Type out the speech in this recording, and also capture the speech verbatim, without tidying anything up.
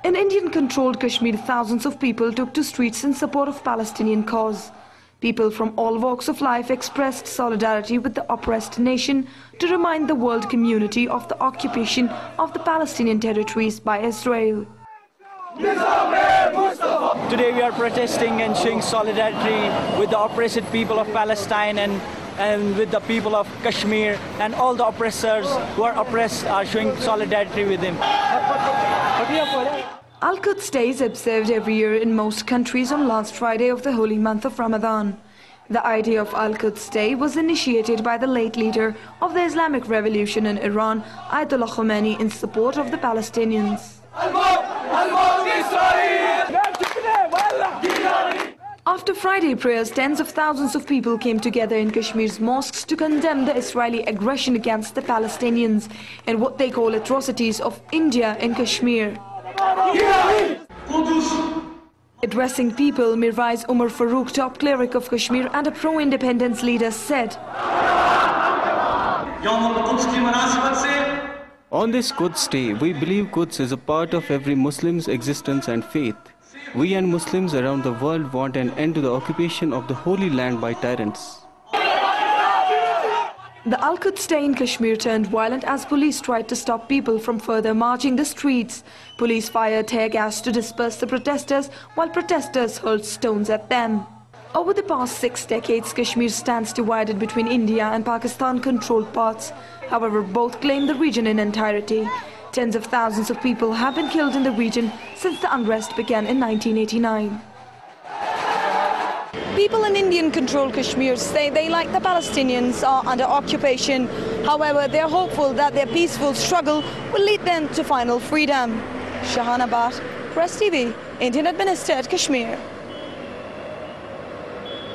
In Indian-controlled Kashmir, thousands of people took to streets in support of Palestinian cause. People from all walks of life expressed solidarity with the oppressed nation to remind the world community of the occupation of the Palestinian territories by Israel. Today we are protesting and showing solidarity with the oppressed people of Palestine and, and with the people of Kashmir, and all the oppressors who are oppressed are showing solidarity with them. Al-Quds Day is observed every year in most countries on last Friday of the holy month of Ramadan. The idea of Al-Quds Day was initiated by the late leader of the Islamic Revolution in Iran, Ayatollah Khomeini, in support of the Palestinians. After Friday prayers, tens of thousands of people came together in Kashmir's mosques to condemn the Israeli aggression against the Palestinians and what they call atrocities of India in Kashmir. Addressing people, Mirwais Umar Farooq, top cleric of Kashmir and a pro-independence leader, said, "On this Quds Day, we believe Quds is a part of every Muslim's existence and faith. We and Muslims around the world want an end to the occupation of the Holy Land by tyrants." The Al-Quds Day in Kashmir turned violent as police tried to stop people from further marching the streets. Police fired tear gas to disperse the protesters, while protesters hurled stones at them. Over the past six decades, Kashmir stands divided between India and Pakistan-controlled parts. However, both claim the region in entirety. Tens of thousands of people have been killed in the region since the unrest began in nineteen eighty-nine. People in Indian-controlled Kashmir say they, like the Palestinians, are under occupation. However, they are hopeful that their peaceful struggle will lead them to final freedom. Shahana Bhatt, Press T V, Indian administered Kashmir.